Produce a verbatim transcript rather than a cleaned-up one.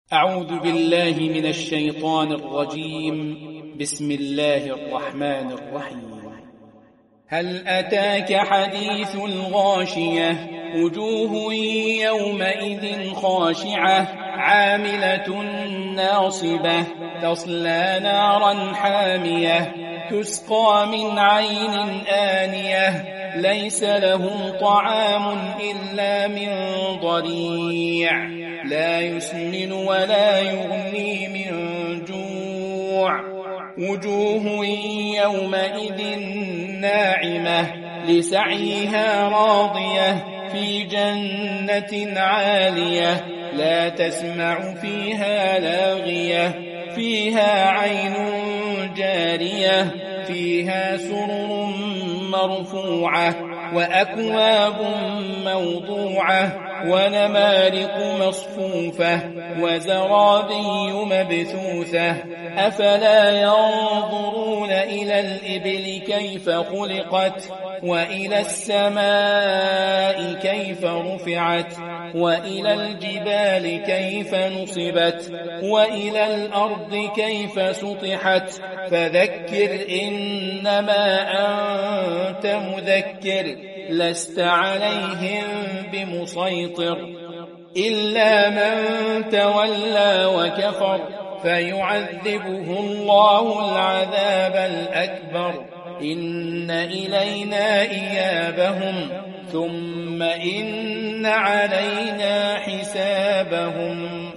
أعوذ بالله من الشيطان الرجيم. بسم الله الرحمن الرحيم. هل أتاك حديث الغاشية؟ وجوه يومئذ خاشعة عاملة ناصبة تصلى نارا حامية تسقى من عين آنية ليس لهم طعام إلا من ضريع لا يسمن ولا يغني من جوع. وجوه يومئذ ناعمة لسعيها راضية في جنة عالية لا تسمع فيها لاغية فيها عين جارية فيها سرر مرفوعة وأكواب موضوعة ونمارق مصفوفة وزرابي مبثوثة أفلا ينظرون إلى الإبل كيف خلقت وإلى السماء كيف رفعت وإلى الجبال كيف نصبت وإلى الأرض كيف سطحت فذكر إنما أنت مذكر لست عليهم بمسيطر إلا من تولى وكفر فيعذبه الله العذاب الأكبر إن إلينا إيابهم ثم إن علينا حسابهم.